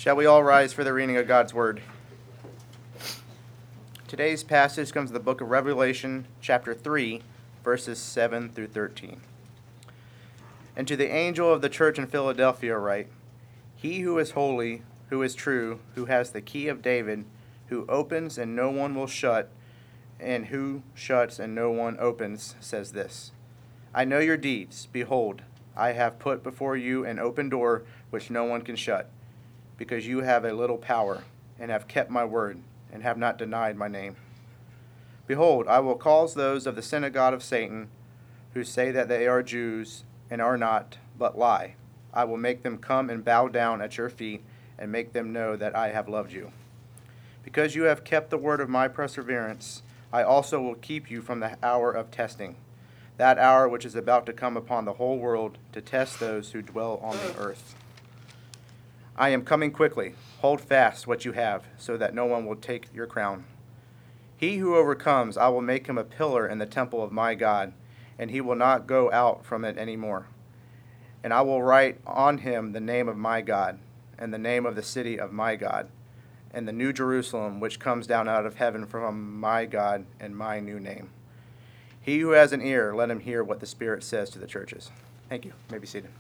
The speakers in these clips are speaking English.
Shall we all rise for the reading of God's Word? Today's passage comes from the book of Revelation, chapter 3, verses 7 through 13. And to the angel of the church in Philadelphia write, He who is holy, who is true, who has the key of David, who opens and no one will shut, and who shuts and no one opens, says this, I know your deeds. Behold, I have put before you an open door which no one can shut, because you have a little power, and have kept my word, and have not denied my name. Behold, I will cause those of the synagogue of Satan, who say that they are Jews, and are not, but lie. I will make them come and bow down at your feet, and make them know that I have loved you. Because you have kept the word of my perseverance, I also will keep you from the hour of testing, that hour which is about to come upon the whole world to test those who dwell on the earth. I am coming quickly. Hold fast what you have, so that no one will take your crown. He who overcomes, I will make him a pillar in the temple of my God, and he will not go out from it any more. And I will write on him the name of my God, and the name of the city of my God, and the new Jerusalem which comes down out of heaven from my God, and my new name. He who has an ear, let him hear what the Spirit says to the churches. Thank you. You may be seated.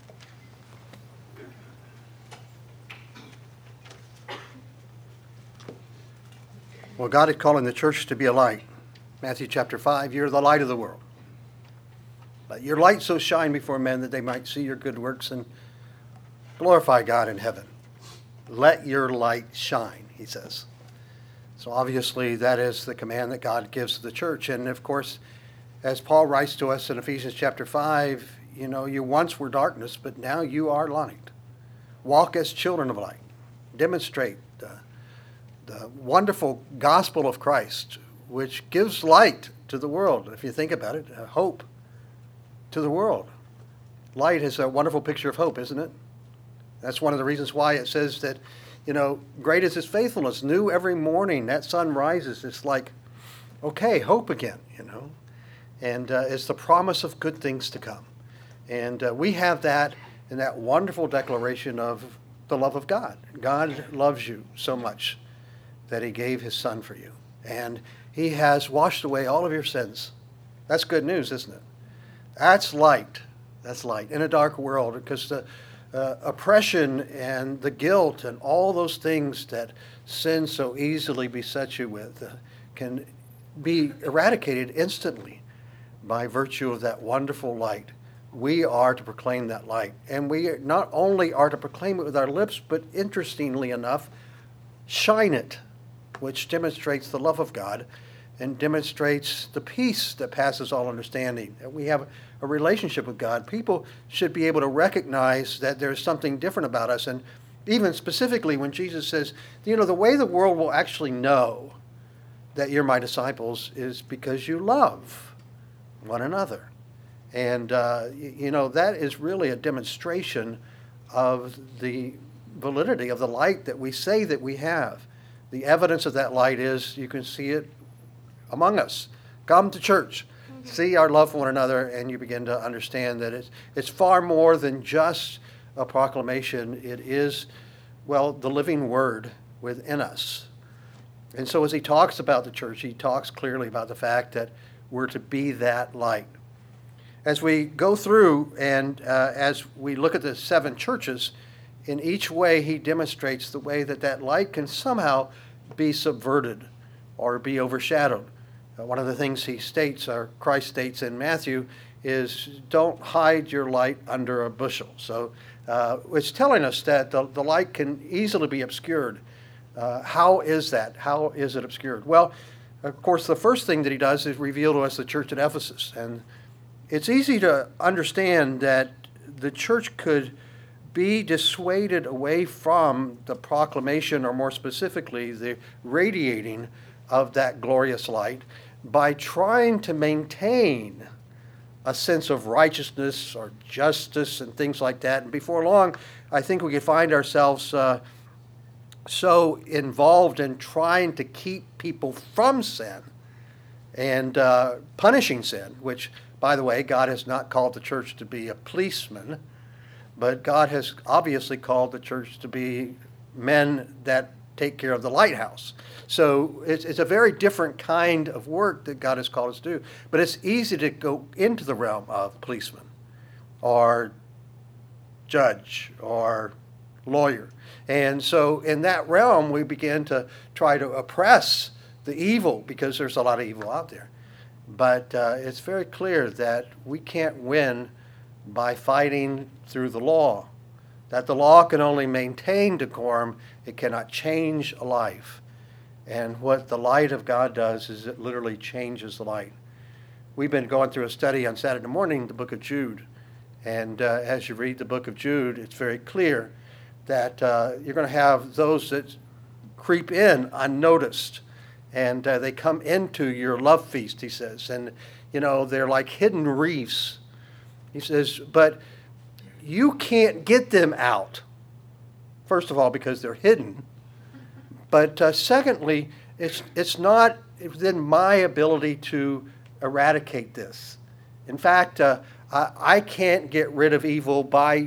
Well, God is calling the church to be a light. Matthew chapter 5, you're the light of the world. Let your light so shine before men that they might see your good works and glorify God in heaven. Let your light shine, he says. So obviously that is the command that God gives to the church. And of course, as Paul writes to us in Ephesians chapter 5, you once were darkness, but now you are light. Walk as children of light. Demonstrate the wonderful gospel of Christ, which gives light to the world. If you think about it, hope to the world. Light is a wonderful picture of hope, isn't it? That's one of the reasons why it says that, great is his faithfulness. New every morning, that sun rises. It's like, okay, hope again, And it's the promise of good things to come. And we have that in that wonderful declaration of the love of God. God loves you so much that he gave his son for you. And he has washed away all of your sins. That's good news, isn't it? That's light. That's light in a dark world, because the oppression and the guilt and all those things that sin so easily besets you with can be eradicated instantly by virtue of that wonderful light. We are to proclaim that light. And we not only are to proclaim it with our lips, but interestingly enough, shine it, which demonstrates the love of God and demonstrates the peace that passes all understanding. That we have a relationship with God. People should be able to recognize that there's something different about us. And even specifically when Jesus says, the way the world will actually know that you're my disciples is because you love one another. And, that is really a demonstration of the validity of the light that we say that we have. The evidence of that light is you can see it among us. Come to church, see our love for one another, and you begin to understand that it's far more than just a proclamation. It is, the living word within us. And so as he talks about the church, he talks clearly about the fact that we're to be that light. As we go through and as we look at the 7 churches, in each way he demonstrates the way that light can somehow be subverted or be overshadowed. One of the things he states, or Christ states in Matthew, is don't hide your light under a bushel. So it's telling us that the light can easily be obscured. How is that? How is it obscured? Well, of course, the first thing that he does is reveal to us the church at Ephesus. And it's easy to understand that the church could be dissuaded away from the proclamation, or more specifically, the radiating of that glorious light by trying to maintain a sense of righteousness or justice and things like that. And before long, I think we could find ourselves so involved in trying to keep people from sin and punishing sin, which, by the way, God has not called the church to be a policeman, but God has obviously called the church to be men that take care of the lighthouse. So it's a very different kind of work that God has called us to do. But it's easy to go into the realm of policeman or judge or lawyer. And so in that realm, we begin to try to oppress the evil because there's a lot of evil out there. But it's very clear that we can't win by fighting through the law, that the law can only maintain decorum, it cannot change a life. And what the light of God does is it literally changes the light. We've been going through a study on Saturday morning, the book of Jude. And as you read the book of Jude, it's very clear that you're going to have those that creep in unnoticed. And they come into your love feast, he says. And, they're like hidden reefs. He says, but you can't get them out. First of all, because they're hidden. But secondly, it's not within my ability to eradicate this. In fact, I can't get rid of evil by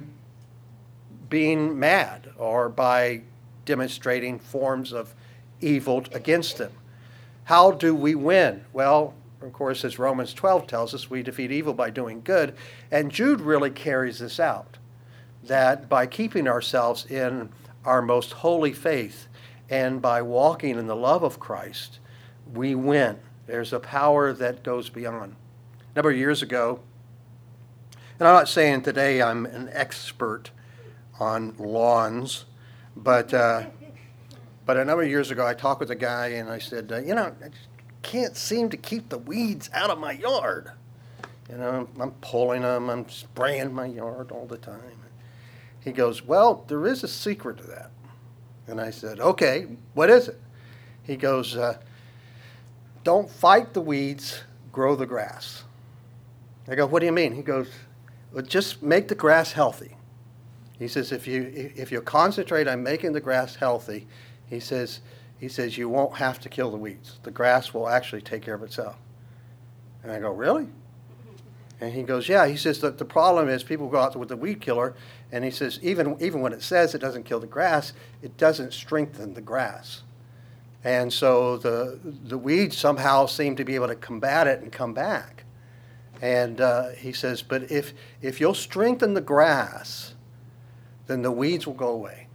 being mad or by demonstrating forms of evil against them. How do we win? Well, of course, as Romans 12 tells us, we defeat evil by doing good. And Jude really carries this out, that by keeping ourselves in our most holy faith and by walking in the love of Christ, we win. There's a power that goes beyond. A number of years ago, and I'm not saying today I'm an expert on lawns, but a number of years ago I talked with a guy and I said, I just can't seem to keep the weeds out of my yard. I'm pulling them, I'm spraying my yard all the time. He goes, well, there is a secret to that. And I said, okay, what is it? He goes, don't fight the weeds, grow the grass. I go, what do you mean? He goes, well, just make the grass healthy. He says, if you concentrate on making the grass healthy, he says you won't have to kill the weeds. The grass will actually take care of itself. And I go, really? And he goes, yeah. He says that the problem is people go out with the weed killer, and he says even when it says it doesn't kill the grass, it doesn't strengthen the grass. And so the weeds somehow seem to be able to combat it and come back. And he says, but if you'll strengthen the grass, then the weeds will go away.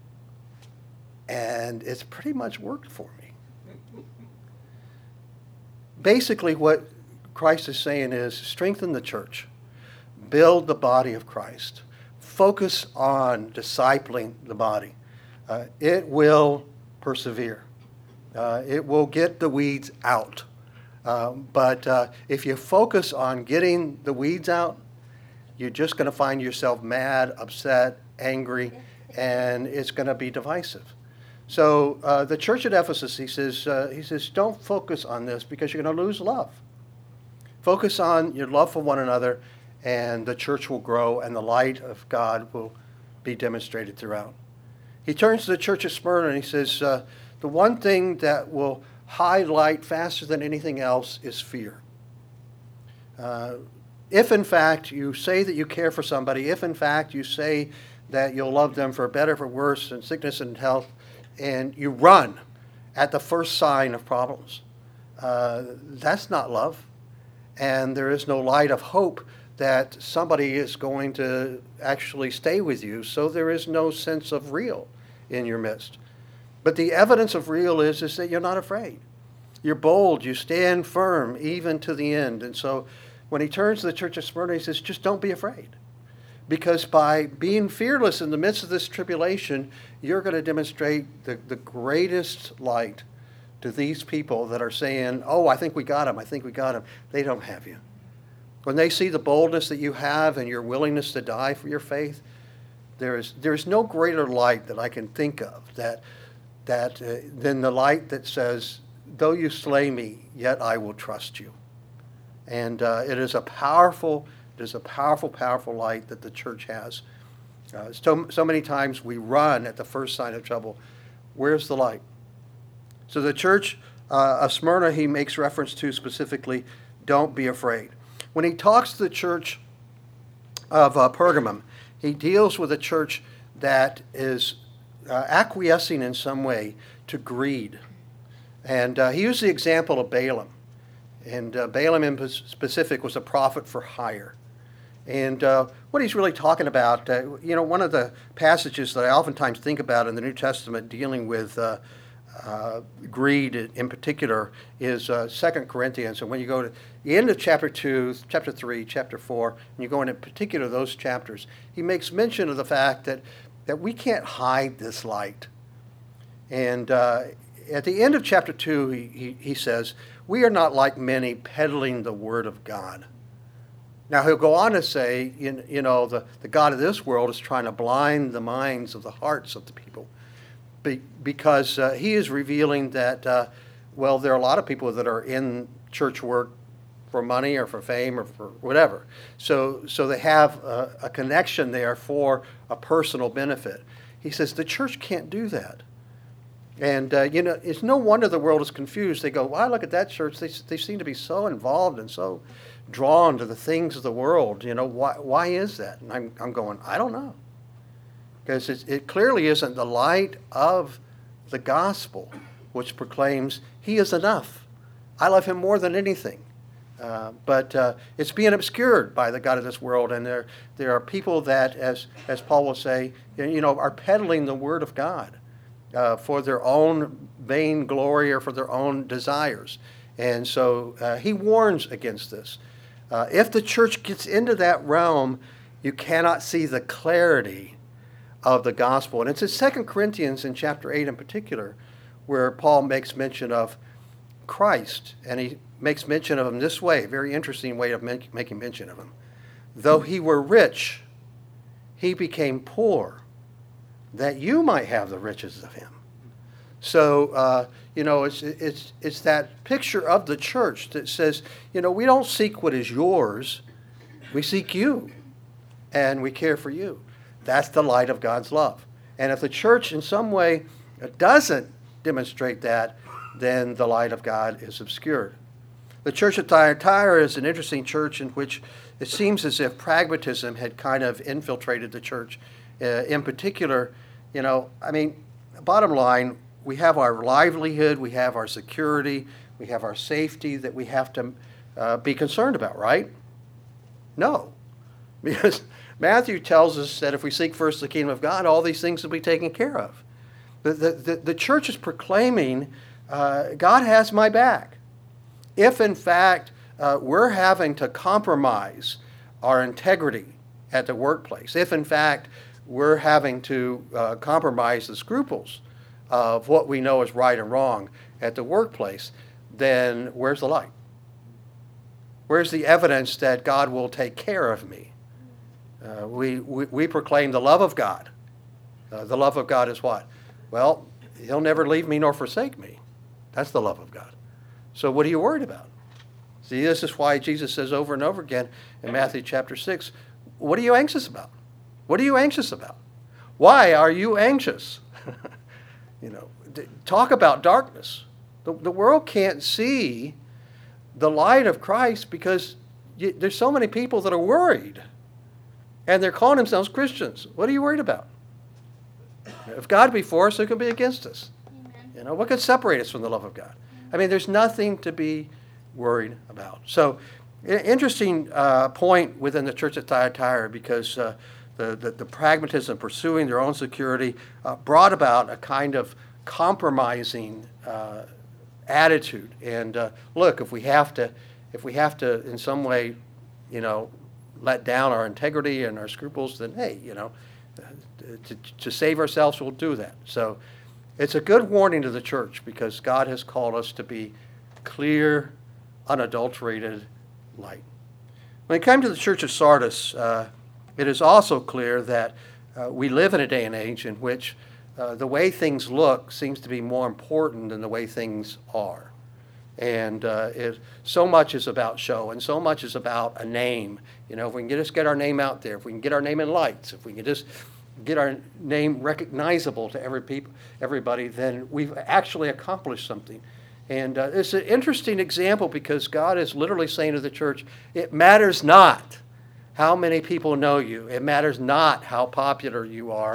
And it's pretty much worked for me. Basically, what Christ is saying is strengthen the church, build the body of Christ, focus on discipling the body. It will persevere. It will get the weeds out. But if you focus on getting the weeds out, you're just going to find yourself mad, upset, angry, and it's going to be divisive. So the church at Ephesus, he says, don't focus on this because you're going to lose love. Focus on your love for one another, and the church will grow, and the light of God will be demonstrated throughout. He turns to the church of Smyrna, and he says, the one thing that will highlight faster than anything else is fear. If, in fact, you say that you care for somebody, if, in fact, you say that you'll love them for better, for worse, in sickness and health, and you run at the first sign of problems, that's not love. And there is no light of hope that somebody is going to actually stay with you, so there is no sense of real in your midst. But the evidence of real is that you're not afraid. You're bold. You stand firm even to the end. And so when he turns to the church of Smyrna, he says, just don't be afraid. Because by being fearless in the midst of this tribulation, you're going to demonstrate the greatest light to these people that are saying, oh, I think we got him. I think we got him. They don't have you. When they see the boldness that you have and your willingness to die for your faith, there is no greater light that I can think of than the light that says, though you slay me, yet I will trust you. And it is a powerful light that the church has. So many times we run at the first sign of trouble. Where's the light? So the church of Smyrna, he makes reference to specifically, don't be afraid. When he talks to the church of Pergamum, he deals with a church that is acquiescing in some way to greed. And he used the example of Balaam. And Balaam in specific was a prophet for hire. And what he's really talking about, one of the passages that I oftentimes think about in the New Testament dealing with greed in particular is 2 Corinthians. And when you go to the end of chapter 2, chapter 3, chapter 4, and you go into particular those chapters, he makes mention of the fact that we can't hide this light. And at the end of chapter 2, he says, we are not like many peddling the word of God. Now, he'll go on to say, the God of this world is trying to blind the minds of the hearts of the people because he is revealing that, there are a lot of people that are in church work for money or for fame or for whatever. So they have a connection there for a personal benefit. He says the church can't do that. And, it's no wonder the world is confused. They go, well, I look at that church. They seem to be so involved and so drawn to the things of the world. Why is that? And I'm going, I don't know. Because it clearly isn't the light of the gospel which proclaims he is enough. I love him more than anything. But it's being obscured by the God of this world. And there are people that, as Paul will say, are peddling the word of God. For their own vain glory or for their own desires. And so he warns against this. If the church gets into that realm, you cannot see the clarity of the gospel. And it's in 2 Corinthians in chapter 8 in particular where Paul makes mention of Christ. And he makes mention of him this way, a very interesting way of making mention of him. Though he were rich, he became poor, that you might have the riches of him. So, it's that picture of the church that says, we don't seek what is yours. We seek you, and we care for you. That's the light of God's love. And if the church in some way doesn't demonstrate that, then the light of God is obscured. The church at Thyatira is an interesting church in which it seems as if pragmatism had kind of infiltrated the church. In particular, bottom line, we have our livelihood, we have our security, we have our safety that we have to be concerned about, right? No. Because Matthew tells us that if we seek first the kingdom of God, all these things will be taken care of. The church is proclaiming, God has my back. If, in fact, we're having to compromise our integrity at the workplace, if, in fact, we're having to compromise the scruples of what we know is right and wrong at the workplace, then where's the light? Where's the evidence that God will take care of me? We proclaim the love of God. The love of God is what? Well, he'll never leave me nor forsake me. That's the love of God. So what are you worried about? See, this is why Jesus says over and over again in Matthew chapter 6, what are you anxious about? What are you anxious about? Why are you anxious? Talk about darkness. The world can't see the light of Christ because there's so many people that are worried. And they're calling themselves Christians. What are you worried about? If God be for us, who can be against us? Amen. What could separate us from the love of God? There's nothing to be worried about. So, interesting point within the church at Thyatira because the pragmatism pursuing their own security brought about a kind of compromising attitude. And look, if we have to in some way, let down our integrity and our scruples, then hey, to save ourselves, we'll do that. So it's a good warning to the church because God has called us to be clear, unadulterated light. When it came to the church of Sardis, it is also clear that we live in a day and age in which the way things look seems to be more important than the way things are. And so much is about show, and so much is about a name. If we can just get our name out there, if we can get our name in lights, if we can just get our name recognizable to everybody, then we've actually accomplished something. And it's an interesting example because God is literally saying to the church, it matters not how many people know you. It matters not how popular you are.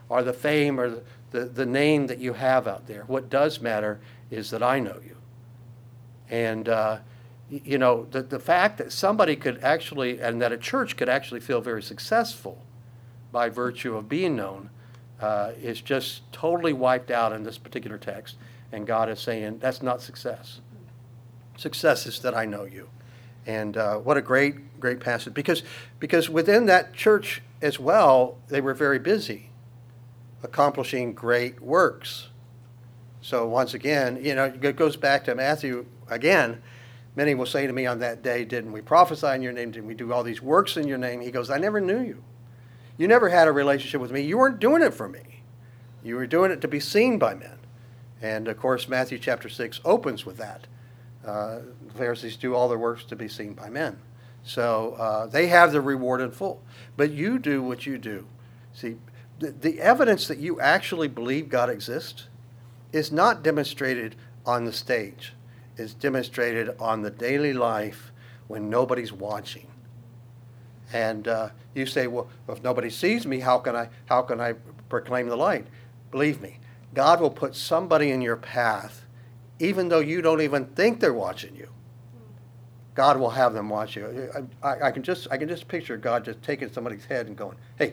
or the fame or the name that you have out there. What does matter is that I know you. And, the fact that somebody could actually, and that a church could actually feel very successful by virtue of being known is just totally wiped out in this particular text. And God is saying, that's not success. Success is that I know you. And what a great, great passage. Because within that church as well, they were very busy accomplishing great works. So once again, it goes back to Matthew again. Many will say to me on that day, didn't we prophesy in your name? Didn't we do all these works in your name? He goes, I never knew you. You never had a relationship with me. You weren't doing it for me. You were doing it to be seen by men. And of course, Matthew chapter 6 opens with that. The Pharisees do all their works to be seen by men. So they have the reward in full. But you do what you do. See, the evidence that you actually believe God exists is not demonstrated on the stage. It's demonstrated on the daily life when nobody's watching. And you say, well, if nobody sees me, how can I proclaim the light? Believe me, God will put somebody in your path, even though you don't even think they're watching you. God will have them watch you. I can just picture God just taking somebody's head and going, hey.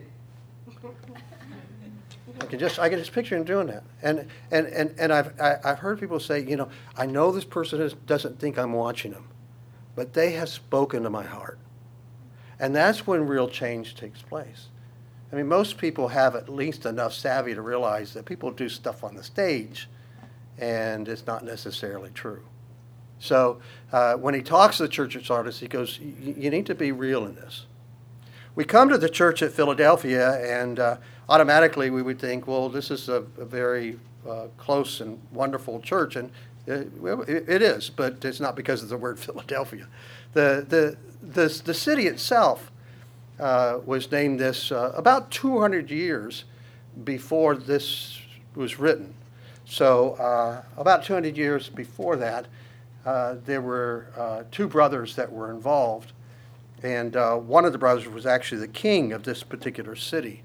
I can just picture him doing that. And I've heard people say, I know this person doesn't think I'm watching them, but they have spoken to my heart. And that's when real change takes place. I mean, most people have at least enough savvy to realize that people do stuff on the stage, and it's not necessarily true. So when he talks to the church at Sardis, he goes, you need to be real in this. We come to the church at Philadelphia, and automatically we would think, well, this is a very close and wonderful church, and it is, but it's not because of the word Philadelphia. The city itself was named this about 200 years before this was written. So about 200 years before that, there were two brothers that were involved. And one of the brothers was actually the king of this particular city.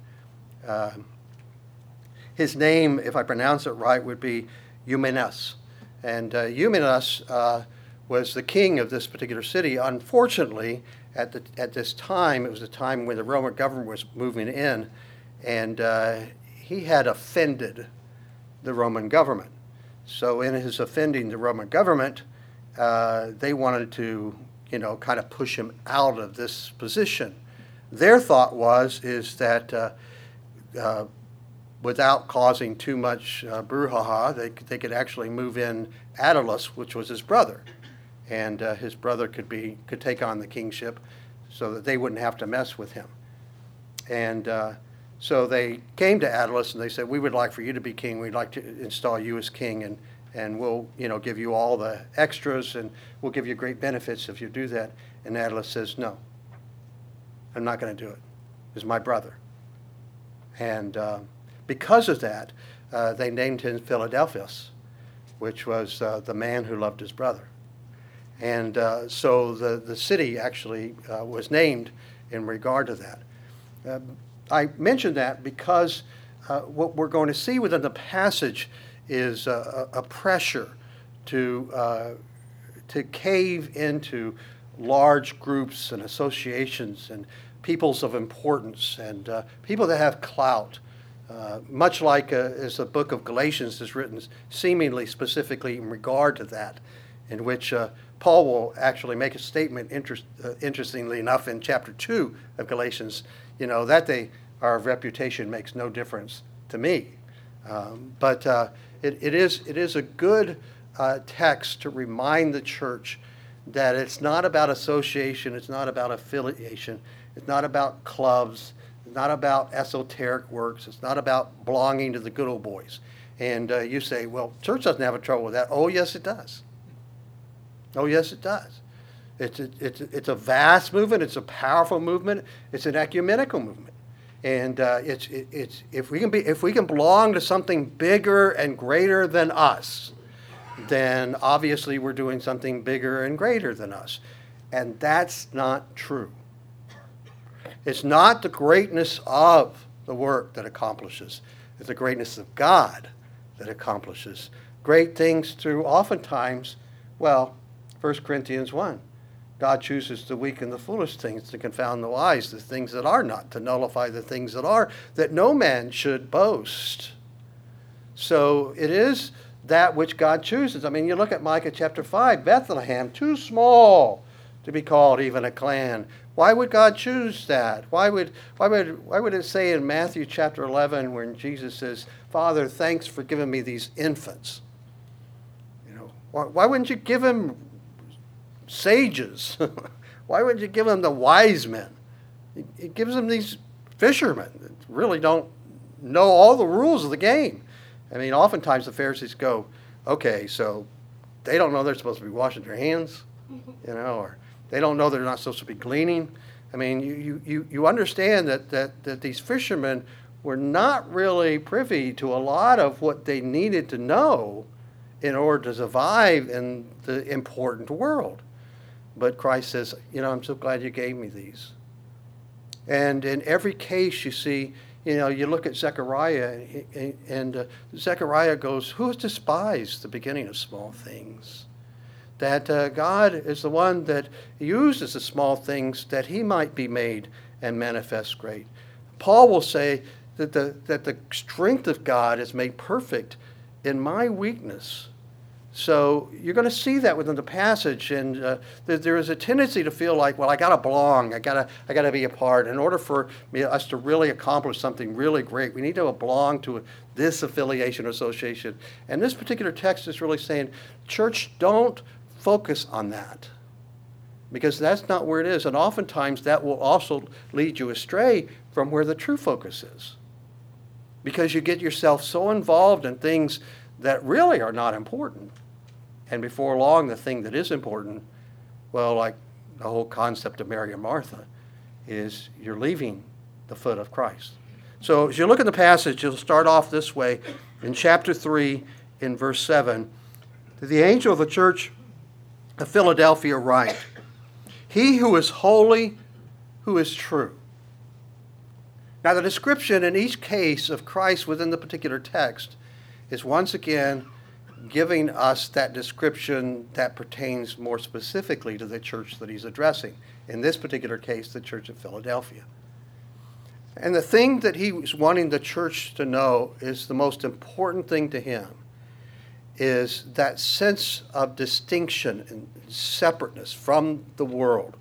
His name, if I pronounce it right, would be Eumenes. And Eumenes was the king of this particular city. Unfortunately, at this time, it was a time when the Roman government was moving in, and he had offended the Roman government. So in his offending the Roman government, they wanted to kind of push him out of this position. Their thought is that without causing too much brouhaha, they could actually move in Attalus, which was his brother, and his brother could take on the kingship, so that they wouldn't have to mess with him. And so they came to Attalus and they said, "We would like for you to be king. We'd like to install you as king, and we'll give you all the extras, and we'll give you great benefits if you do that." And Attalus says, "No, I'm not going to do it. It's my brother." And because of that, they named him Philadelphus, which was the man who loved his brother. And so the city actually was named in regard to that. I mention that because what we're going to see within the passage is a pressure to cave into large groups and associations and peoples of importance and people that have clout, much like as the book of Galatians is written seemingly specifically in regard to that, in which Paul will actually make a statement, interestingly enough, in chapter 2 of Galatians, that our reputation makes no difference to me. But it is a good text to remind the church that it's not about association, it's not about affiliation, it's not about clubs, it's not about esoteric works, it's not about belonging to the good old boys. And you say, well, church doesn't have a trouble with that. Oh, yes, it does. Oh, yes, it does. It's a vast movement. It's a powerful movement. It's an ecumenical movement. And if we can belong to something bigger and greater than us, then obviously we're doing something bigger and greater than us. And that's not true. It's not the greatness of the work that accomplishes, It's the greatness of God that accomplishes great things through oftentimes, well, 1 Corinthians 1. God chooses the weak and the foolish things to confound the wise, the things that are not, to nullify the things that are, that no man should boast. So it is that which God chooses. I mean, you look at Micah chapter 5, Bethlehem, too small to be called even a clan. Why would God choose that? Why would it say in Matthew chapter 11 when Jesus says, Father, thanks for giving me these infants? You know, why wouldn't you give him sages? Why wouldn't you give him the wise men? He gives them these fishermen that really don't know all the rules of the game. I mean, oftentimes the Pharisees go, okay, so they don't know they're supposed to be washing their hands, you know, or they don't know they're not supposed to be gleaning. I mean, you understand that these fishermen were not really privy to a lot of what they needed to know in order to survive in the important world. But Christ says, you know, I'm so glad you gave me these. And in every case you see, you know, you look at Zechariah, and Zechariah goes, who has despised the beginning of small things? That God is the one that uses the small things that he might be made and manifest great. Paul will say that the strength of God is made perfect in my weakness. So you're going to see that within the passage, and there is a tendency to feel like, well, I got to belong, I got to be a part. In order for us to really accomplish something really great, we need to belong to this affiliation or association. And this particular text is really saying, church, don't focus on that, because that's not where it is. And oftentimes that will also lead you astray from where the true focus is, because you get yourself so involved in things that really are not important. And before long, the thing that is important, well, like the whole concept of Mary and Martha, is you're leaving the foot of Christ. So as you look at the passage, you'll start off this way. In chapter 3, in verse 7, to the angel of the church of Philadelphia write, he who is holy, who is true. Now the description in each case of Christ within the particular text is once again giving us that description that pertains more specifically to the church that he's addressing. In this particular case, the church of Philadelphia. And the thing that he was wanting the church to know is the most important thing to him is that sense of distinction and separateness from the world.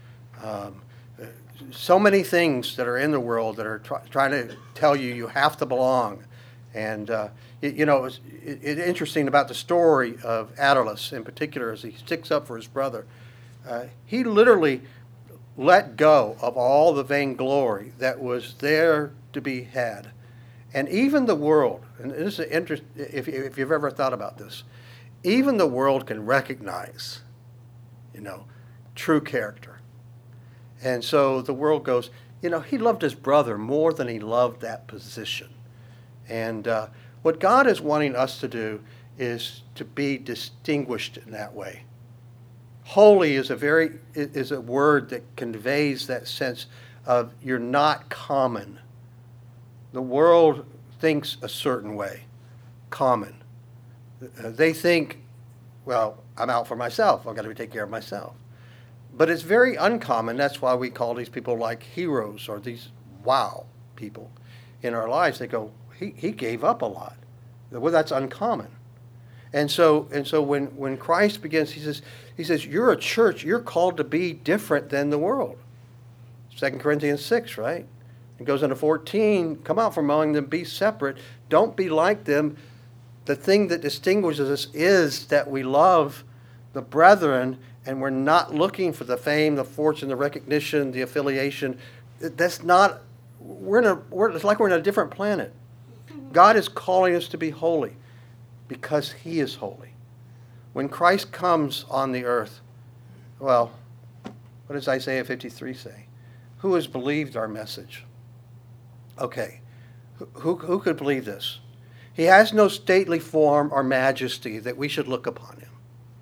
So many things that are in the world that are trying to tell you you have to belong. And, you know, it's interesting about the story of Attalus in particular as he sticks up for his brother. He literally let go of all the vainglory that was there to be had. And even the world, and this is interesting if you've ever thought about this, even the world can recognize, you know, true character. And so the world goes, you know, he loved his brother more than he loved that position. And what God is wanting us to do is to be distinguished in that way. Holy is a word that conveys that sense of you're not common. The world thinks a certain way, common. They think, well, I'm out for myself. I've got to take care of myself. But it's very uncommon. That's why we call these people like heroes or these wow people in our lives. They go, he gave up a lot. Well, that's uncommon. And so when Christ begins, he says, you're a church. You're called to be different than the world. 2 Corinthians 6, right? It goes into 14, come out from among them, be separate. Don't be like them. The thing that distinguishes us is that we love the brethren and we're not looking for the fame, the fortune, the recognition, the affiliation. That's not, it's like we're in a different planet. God is calling us to be holy because he is holy. When Christ comes on the earth, well, what does Isaiah 53 say? Who has believed our message? Okay, who could believe this? He has no stately form or majesty that we should look upon him.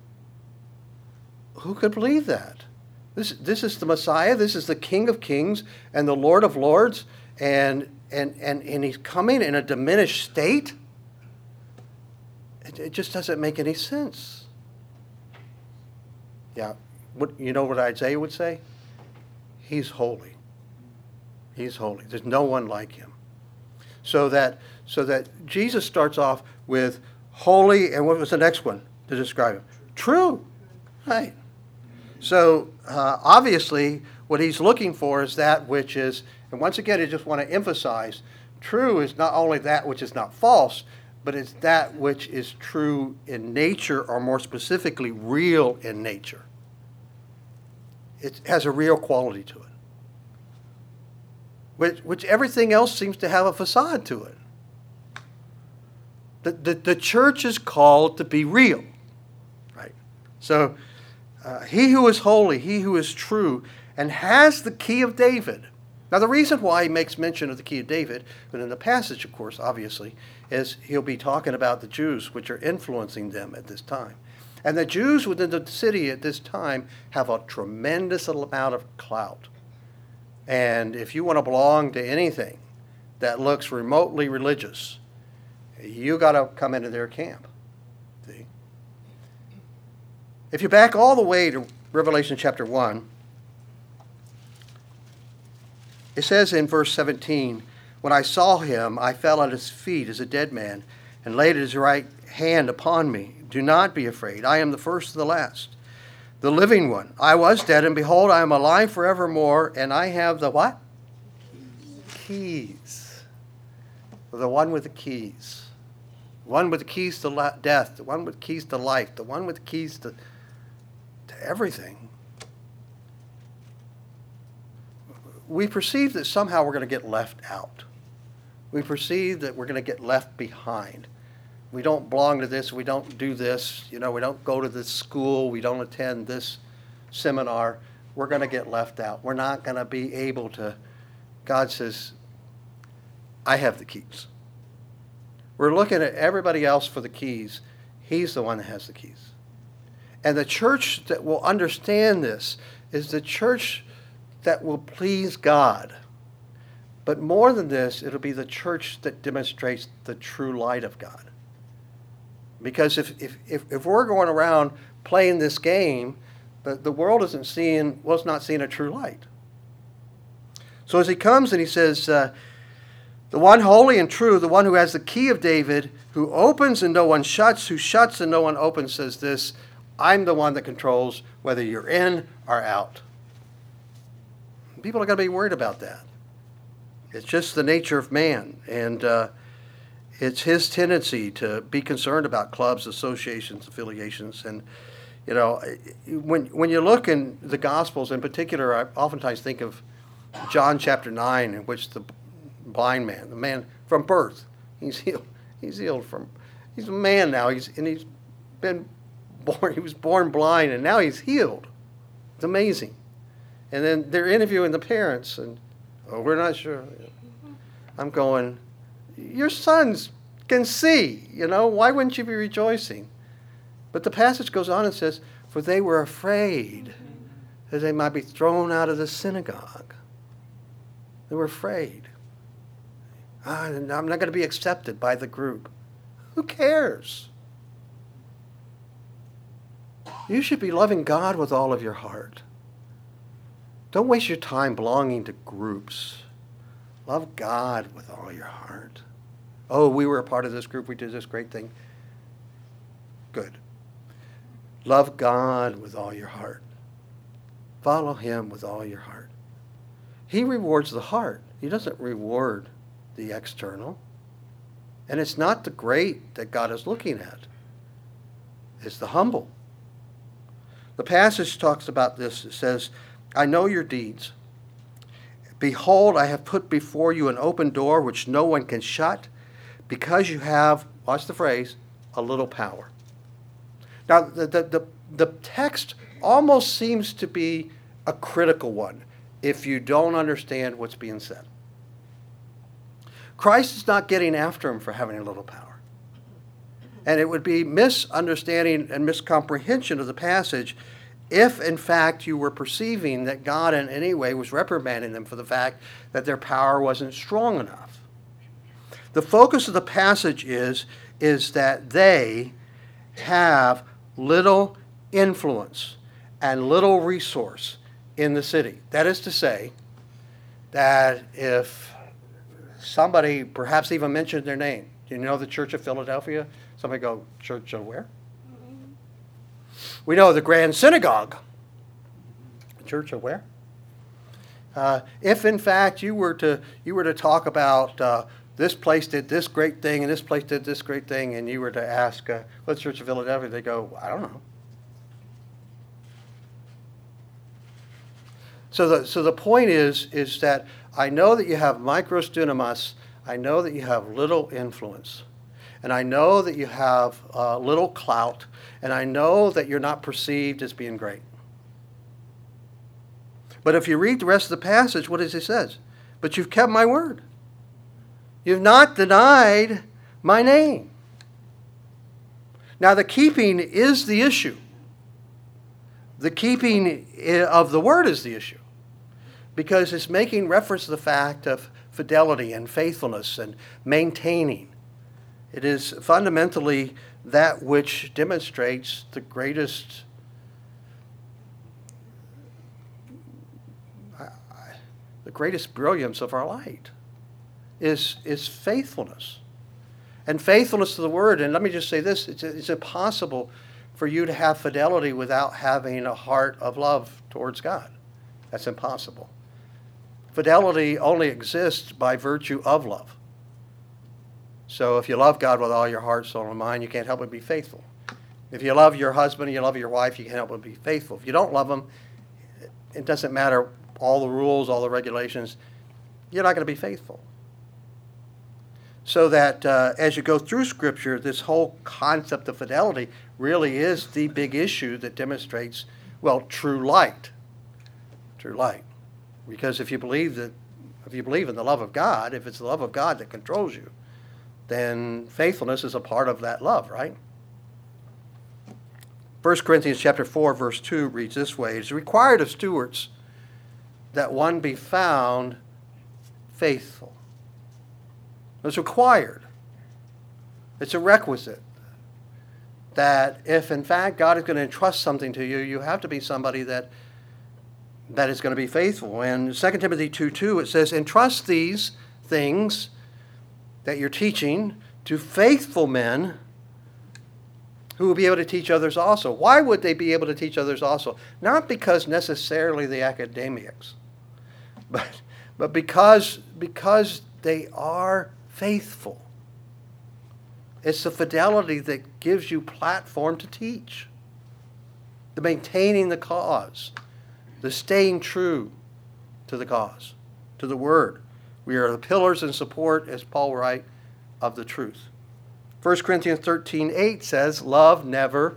Who could believe that? This is the Messiah. This is the King of Kings and the Lord of Lords. And and he's coming in a diminished state? It just doesn't make any sense. Yeah, you know what Isaiah would say? He's holy. He's holy. There's no one like him. So that Jesus starts off with holy, and what was the next one to describe him? True. Right. So obviously what he's looking for is that which is, and once again I just want to emphasize, true is not only that which is not false, but it's that which is true in nature, or more specifically, real in nature. It has a real quality to it, which everything else seems to have a facade to it. The church is called to be real, right? So he who is holy, he who is true, and has the key of David. Now, the reason why he makes mention of the key of David, but in the passage, of course, obviously, is he'll be talking about the Jews which are influencing them at this time. And the Jews within the city at this time have a tremendous amount of clout. And if you want to belong to anything that looks remotely religious, you got to come into their camp. See? If you back all the way to Revelation chapter 1, it says in verse 17, when I saw him, I fell at his feet as a dead man, and laid his right hand upon me. Do not be afraid. I am the first and the last, the living one. I was dead, and behold, I am alive forevermore, and I have the what? Keys. The one with the keys. The one with the keys to death. The one with the keys to life. The one with the keys to everything. We perceive that somehow we're going to get left out. We perceive that we're going to get left behind. We don't belong to this. We don't do this. We don't go to this school. We don't attend this seminar. We're going to get left out. We're not going to be able to. God says, I have the keys. We're looking at everybody else for the keys. He's the one that has the keys. And the church that will understand this is the church that will please God. But more than this, it'll be the church that demonstrates the true light of God. Because if we're going around playing this game, the world is not seeing a true light. So as he comes and he says, the one holy and true, the one who has the key of David, who opens and no one shuts, who shuts and no one opens, says this, I'm the one that controls whether you're in or out. People are going to be worried about that. It's just the nature of man, and it's his tendency to be concerned about clubs, associations, affiliations, and when you look in the Gospels, in particular, I oftentimes think of John chapter 9, in which the blind man, the man from birth, he's healed. He's healed from. He's a man now. He's been born. He was born blind, and now he's healed. It's amazing. And then they're interviewing the parents, and we're not sure. I'm going, your sons can see, why wouldn't you be rejoicing? But the passage goes on and says, for they were afraid that they might be thrown out of the synagogue. They were afraid. I'm not going to be accepted by the group. Who cares? You should be loving God with all of your heart. Don't waste your time belonging to groups. Love God with all your heart. Oh, we were a part of this group. We did this great thing. Good. Love God with all your heart. Follow him with all your heart. He rewards the heart. He doesn't reward the external. And it's not the great that God is looking at. It's the humble. The passage talks about this. It says, I know your deeds. Behold, I have put before you an open door which no one can shut, because you have, watch the phrase, a little power. Now, the text almost seems to be a critical one if you don't understand what's being said. Christ is not getting after him for having a little power. And it would be misunderstanding and miscomprehension of the passage if, in fact, you were perceiving that God in any way was reprimanding them for the fact that their power wasn't strong enough. The focus of the passage is that they have little influence and little resource in the city. That is to say, that if somebody perhaps even mentioned their name, you know the Church of Philadelphia? Somebody go, Church of where? We know the Grand Synagogue. Church of where? If in fact you were to talk about this place did this great thing and this place did this great thing, and you were to ask what's Church of Philadelphia, they go, I don't know. So the point is that I know that you have micros dunamis, I know that you have little influence, and I know that you have little clout, and I know that you're not perceived as being great. But if you read the rest of the passage, what does it say? But you've kept my word. You've not denied my name. Now the keeping is the issue. The keeping of the word is the issue. Because it's making reference to the fact of fidelity and faithfulness and maintaining. It is fundamentally that which demonstrates the greatest brilliance of our light is faithfulness. And faithfulness to the word. And let me just say this, it's impossible for you to have fidelity without having a heart of love towards God. That's impossible. Fidelity only exists by virtue of love. So if you love God with all your heart, soul, and mind, you can't help but be faithful. If you love your husband and you love your wife, you can't help but be faithful. If you don't love them, it doesn't matter all the rules, all the regulations, you're not going to be faithful. So that as you go through Scripture, this whole concept of fidelity really is the big issue that demonstrates, well, true light. True light. Because if you believe in the love of God, if it's the love of God that controls you, then faithfulness is a part of that love, right? 1 Corinthians chapter 4, verse 2 reads this way, "It is required of stewards that one be found faithful." It's required. It's a requisite. That if in fact God is going to entrust something to you, you have to be somebody that is going to be faithful. And 2 Timothy 2:2, it says, "Entrust these things that you're teaching to faithful men who will be able to teach others also." Why would they be able to teach others also? Not because necessarily the academics, but because they are faithful. It's the fidelity that gives you platform to teach. The maintaining the cause. The staying true to the cause, to the word. We are the pillars and support, as Paul writes, of the truth. 1 Corinthians 13:8 says, "Love never."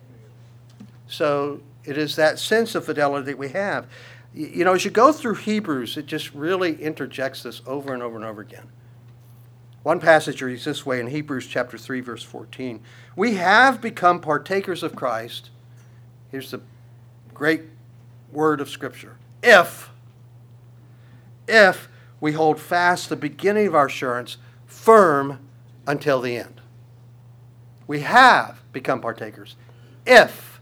So it is that sense of fidelity that we have. You know, as you go through Hebrews, it just really interjects this over and over and over again. One passage reads this way in Hebrews chapter 3, verse 14. "We have become partakers of Christ." Here's the great word of Scripture. If we hold fast the beginning of our assurance firm until the end. We have become partakers. If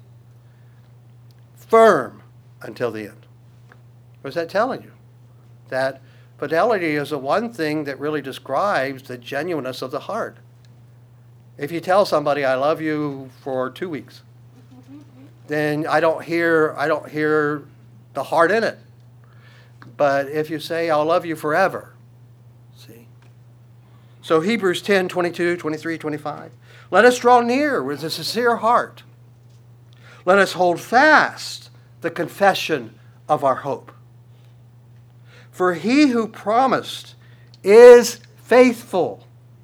firm until the end. What is that telling you? That fidelity is the one thing that really describes the genuineness of the heart. If you tell somebody, "I love you" for 2 weeks, then I don't hear the heart in it. But if you say, "I'll love you forever," see? So Hebrews 10, 22, 23, 25. "Let us draw near with a sincere heart. Let us hold fast the confession of our hope. For he who promised is faithful."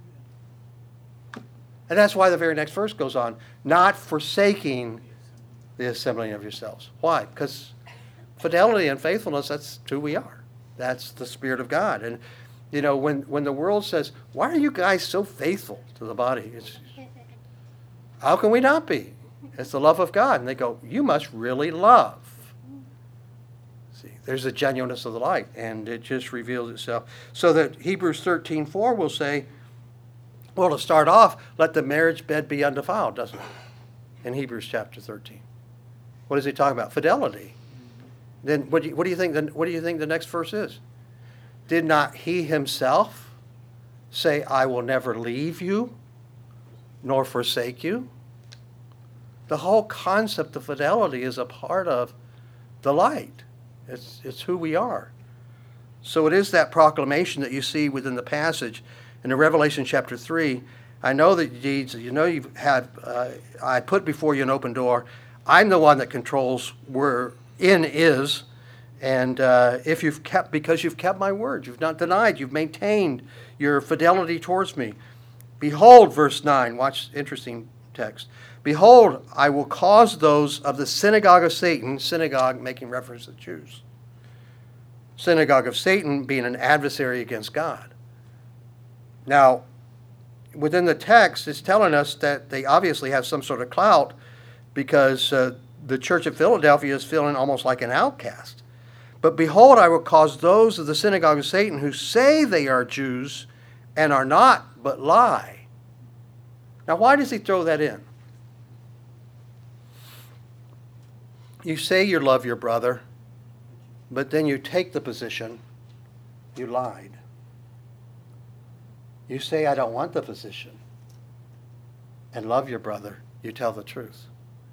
And that's why the very next verse goes on, "Not forsaking the assembling of yourselves." Why? Because fidelity and faithfulness, that's who we are. That's the Spirit of God. And, you know, when the world says, "Why are you guys so faithful to the body?" How can we not be? It's the love of God. And they go, "You must really love." See, there's a genuineness of the light, and it just reveals itself. So that Hebrews 13:4 will say, Well, to start off, let the marriage bed be undefiled, doesn't it? In Hebrews chapter 13. What is he talking about? Fidelity. Then what do you think the next verse is? Did not he himself say, I will never leave you nor forsake you? The whole concept of fidelity is a part of the light. It's who we are. So it is that proclamation that you see within the passage in the Revelation chapter 3. I know that deeds, you know you've had, I put before you an open door. I'm the one that controls where in is. And if you've kept, because you've kept my word, you've not denied, you've maintained your fidelity towards me. Behold, verse 9, watch, interesting text. Behold, I will cause those of the synagogue of Satan, synagogue making reference to Jews. Synagogue of Satan being an adversary against God. Now, within the text, it's telling us that they obviously have some sort of clout because the church of Philadelphia is feeling almost like an outcast. But behold, I will cause those of the synagogue of Satan who say they are Jews and are not, but lie. Now, why does he throw that in? You say you love your brother, but then you take the position, you lied. You say, I don't want the position, and love your brother, you tell the truth.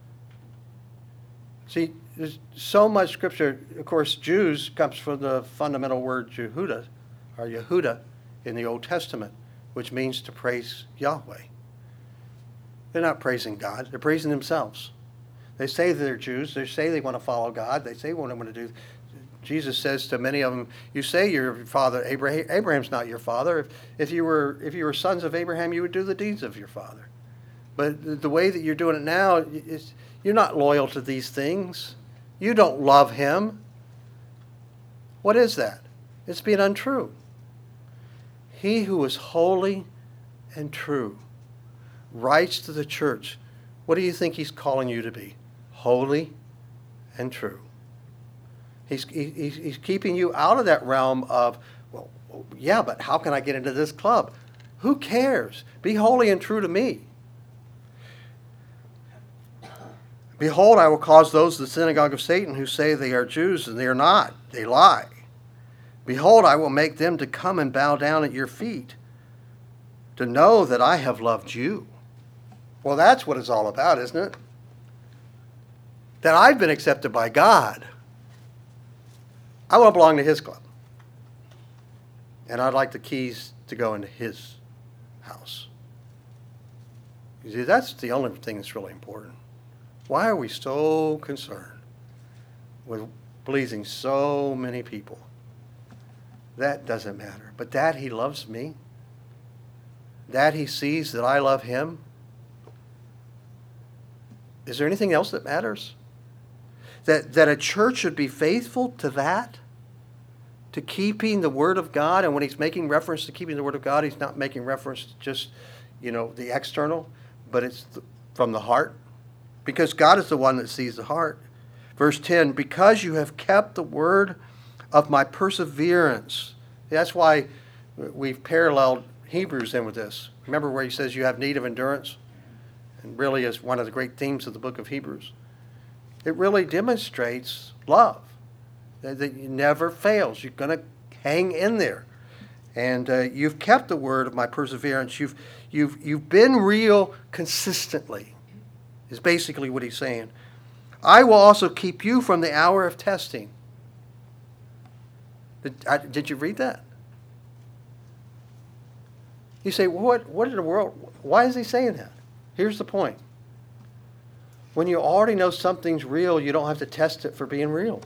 See, there's so much scripture. Of course, Jews comes from the fundamental word Yehuda, or Yehuda, in the Old Testament, which means to praise Yahweh. They're not praising God, they're praising themselves. They say they're Jews, they say they want to follow God, they say what they want to do. Jesus says to many of them, you say your father Abraham. Abraham's not your father. If you were sons of Abraham, you would do the deeds of your father. But the way that you're doing it now, is you're not loyal to these things. You don't love him. What is that? It's being untrue. He who is holy and true writes to the church. What do you think he's calling you to be? Holy and true. He's keeping you out of that realm of, well, yeah, but how can I get into this club? Who cares? Be holy and true to me. Behold, I will cause those of the synagogue of Satan who say they are Jews and they are not. They lie. Behold, I will make them to come and bow down at your feet to know that I have loved you. Well, that's what it's all about, isn't it? That I've been accepted by God. I want to belong to his club. And I'd like the keys to go into his house. You see, that's the only thing that's really important. Why are we so concerned with pleasing so many people? That doesn't matter. But that he loves me, that he sees that I love him. Is there anything else that matters? That a church should be faithful to that? To keeping the Word of God? And when he's making reference to keeping the Word of God, he's not making reference to just, the external, but it's from the heart. Because God is the one that sees the heart. Verse 10, because you have kept the word of my perseverance. That's why we've paralleled Hebrews in with this. Remember where he says you have need of endurance? And really is one of the great themes of the book of Hebrews. It really demonstrates love. That it never fails. You're going to hang in there. And you've kept the word of my perseverance. You've been real consistently, is basically what he's saying. I will also keep you from the hour of testing. Did you read that? You say, what in the world? Why is he saying that? Here's the point. When you already know something's real, you don't have to test it for being real.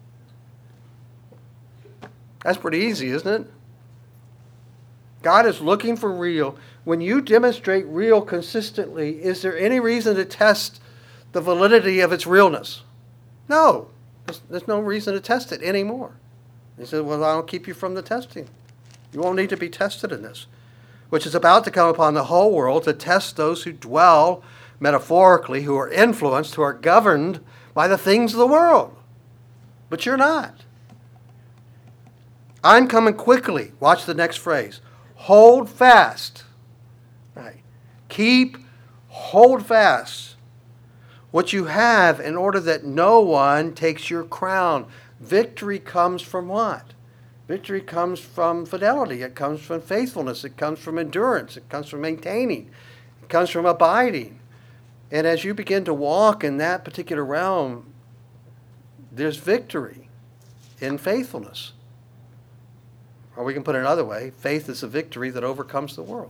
That's pretty easy, isn't it? God is looking for real. When you demonstrate real consistently, is there any reason to test the validity of its realness? No. There's no reason to test it anymore. He said, well, I'll keep you from the testing. You won't need to be tested in this, which is about to come upon the whole world to test those who dwell metaphorically, who are influenced, who are governed by the things of the world. But you're not. I'm coming quickly. Watch the next phrase. Hold fast Hold fast what you have in order that no one takes your crown. Victory comes from what? Victory comes from fidelity. It comes from faithfulness. It comes from endurance. It comes from maintaining. It comes from abiding. And as you begin to walk in that particular realm, there's victory in faithfulness. Or we can put it another way, faith is a victory that overcomes the world.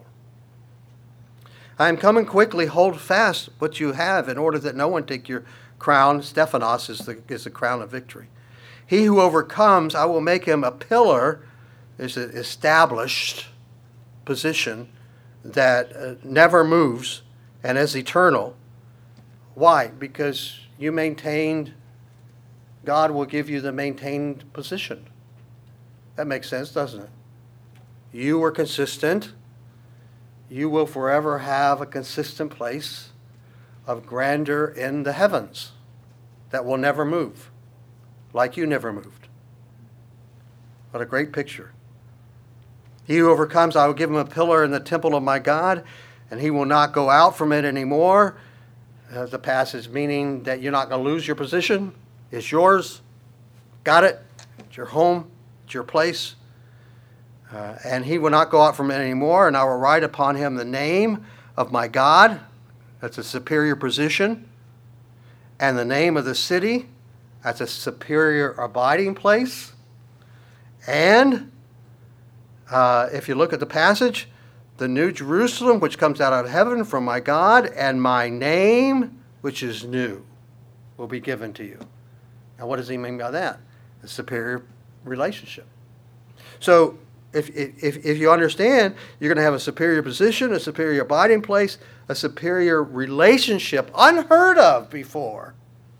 I am coming quickly, hold fast what you have in order that no one take your crown. Stephanos is the crown of victory. He who overcomes, I will make him a pillar, is an established position that never moves and is eternal. Why? Because you maintained, God will give you the maintained position. That makes sense, doesn't it? You were consistent. You will forever have a consistent place of grandeur in the heavens that will never move, like you never moved. What a great picture. He who overcomes, I will give him a pillar in the temple of my God, and he will not go out from it anymore. The passage meaning that you're not going to lose your position. It's yours. Got it. It's your home. It's your place. And he will not go out from it anymore, and I will write upon him the name of my God. That's a superior position. And the name of the city. That's a superior abiding place. And if you look at the passage, the new Jerusalem, which comes out of heaven from my God, and my name, which is new, will be given to you. Now, what does he mean by that? A superior relationship. So, if you understand, you're going to have a superior position, a superior abiding place, a superior relationship, unheard of before.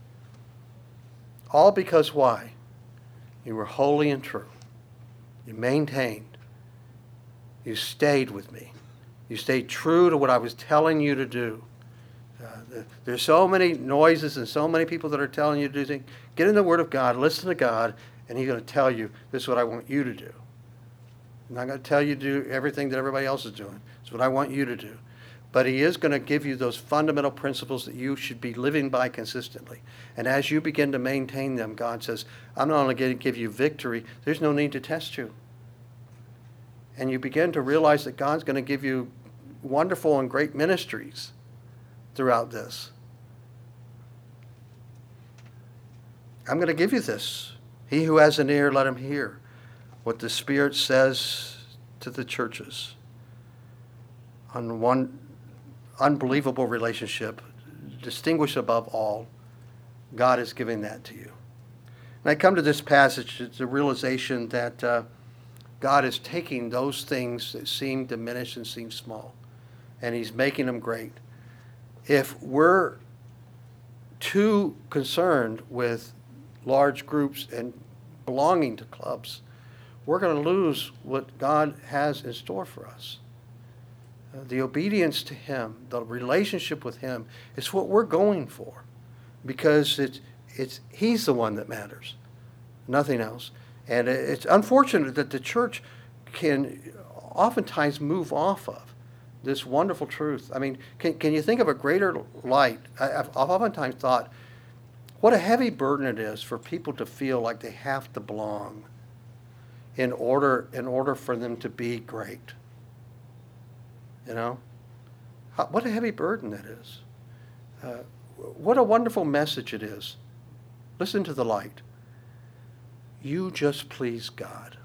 All because why? You were holy and true. You maintained. You stayed with me. You stayed true to what I was telling you to do. There's so many noises and so many people that are telling you to do things. Get in the Word of God, listen to God, and He's going to tell you, this is what I want you to do. I'm not going to tell you to do everything that everybody else is doing. It's what I want you to do. But He is going to give you those fundamental principles that you should be living by consistently. And as you begin to maintain them, God says, I'm not only going to give you victory, there's no need to test you. And you begin to realize that God's going to give you wonderful and great ministries throughout this. I'm going to give you this. He who has an ear, let him hear what the Spirit says to the churches on one unbelievable relationship, distinguished above all. God is giving that to you. And I come to this passage, it's a realization that God is taking those things that seem diminished and seem small, and He's making them great. If we're too concerned with large groups and belonging to clubs, we're going to lose what God has in store for us. The obedience to Him, the relationship with Him, is what we're going for, because He's the one that matters, nothing else. And it's unfortunate that the church can oftentimes move off of this wonderful truth. I mean, can you think of a greater light? I've oftentimes thought, what a heavy burden it is for people to feel like they have to belong in order for them to be great. You know? What a heavy burden that is. What a wonderful message it is. Listen to the light. You just please God.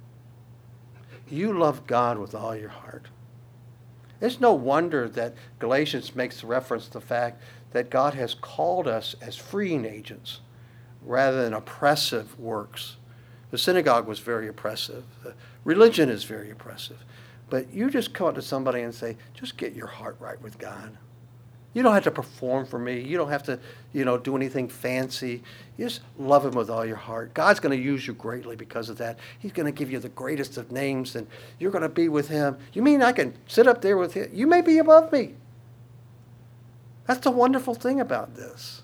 You love God with all your heart. It's no wonder that Galatians makes reference to the fact that God has called us as freeing agents rather than oppressive works. The synagogue was very oppressive. Religion is very oppressive. But you just come up to somebody and say, just get your heart right with God. You don't have to perform for me. You don't have to, do anything fancy. You just love Him with all your heart. God's going to use you greatly because of that. He's going to give you the greatest of names, and you're going to be with Him. You mean I can sit up there with Him? You may be above me. That's the wonderful thing about this.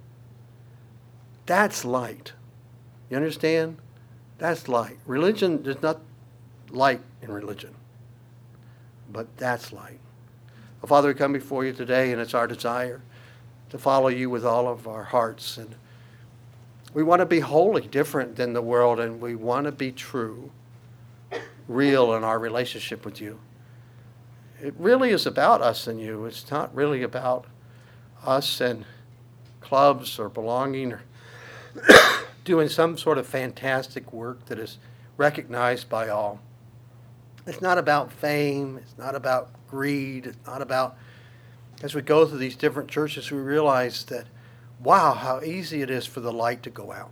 That's light. You understand? That's light. Religion, there's not light in religion. But that's light. Well, Father, we come before you today, and it's our desire to follow you with all of our hearts. And we want to be wholly different than the world, and we want to be true, real in our relationship with you. It really is about us and you. It's not really about us and clubs or belonging or doing some sort of fantastic work that is recognized by all. It's not about fame. It's not about greed. It's not about, as we go through these different churches, we realize that, wow, how easy it is for the light to go out.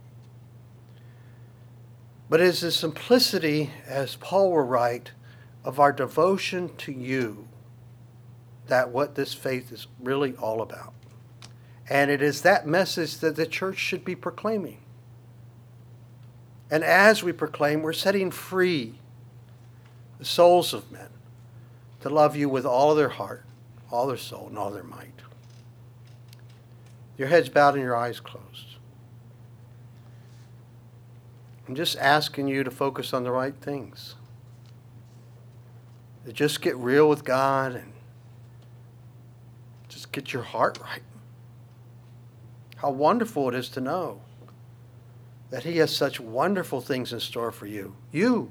But it is the simplicity, as Paul will write, of our devotion to you that what this faith is really all about. And it is that message that the church should be proclaiming. And as we proclaim, we're setting free the souls of men to love you with all their heart, all their soul, and all their might. Your heads bowed and your eyes closed. I'm just asking you to focus on the right things. To just get real with God and just get your heart right. How wonderful it is to know that He has such wonderful things in store for you. You.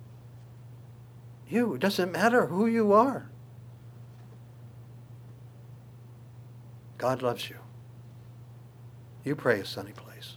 It doesn't matter who you are. God loves you. You pray a sunny place.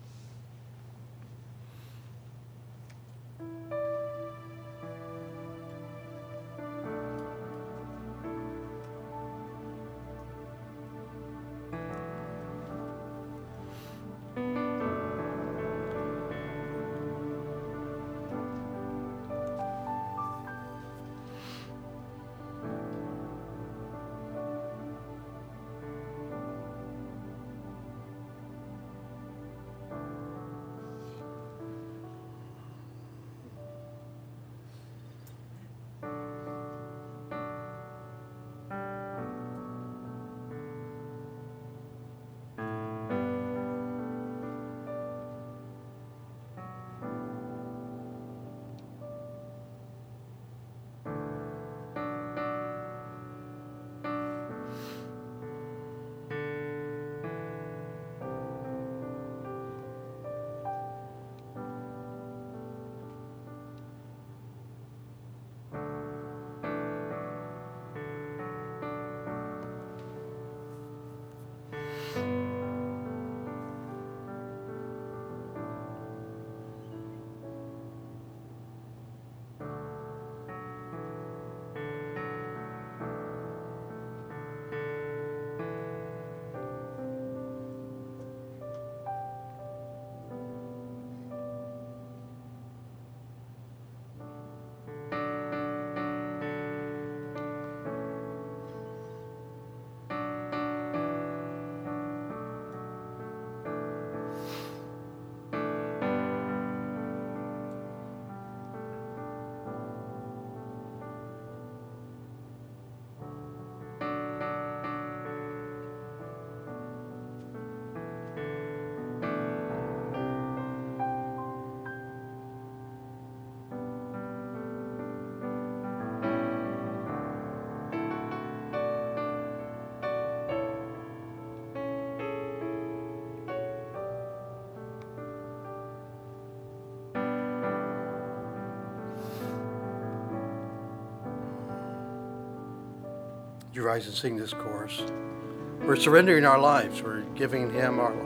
You rise and sing this chorus. We're surrendering our lives. We're giving Him our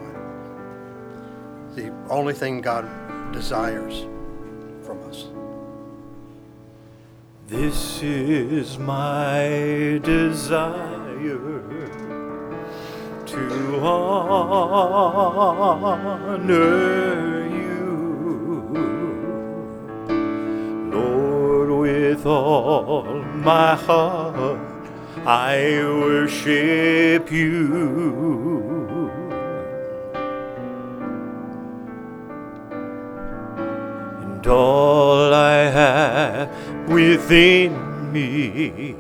life. The only thing God desires from us. This is my desire, to honor you, Lord, with all my heart. I worship you. And all I have within me,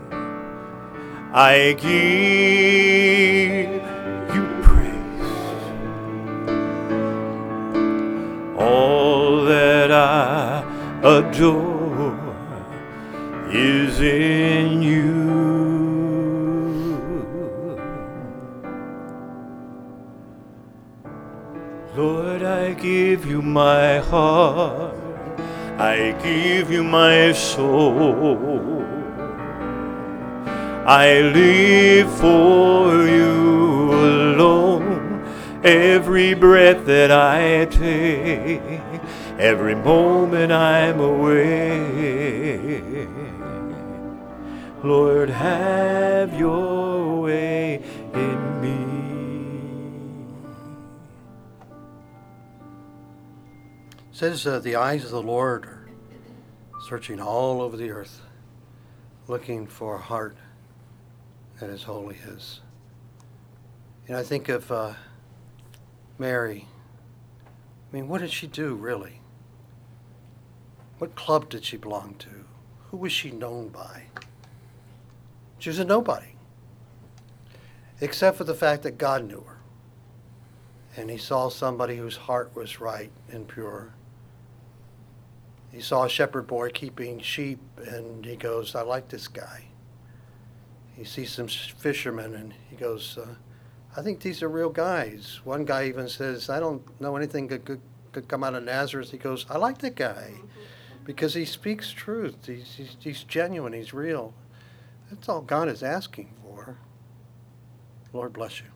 I give you praise. All that I adore is in you. give you my heart. I give you my soul. I live for you alone. Every breath that I take, every moment I'm away. Lord, have your way in me. It says the eyes of the Lord are searching all over the earth, looking for a heart that is wholly His. And I think of Mary. I mean, what did she do, really? What club did she belong to? Who was she known by? She was a nobody, except for the fact that God knew her. And He saw somebody whose heart was right and pure. He saw a shepherd boy keeping sheep, and he goes, I like this guy. He sees some fishermen, and he goes, I think these are real guys. One guy even says, I don't know anything could come out of Nazareth. He goes, I like that guy because he speaks truth. He's genuine. He's real. That's all God is asking for. Lord bless you.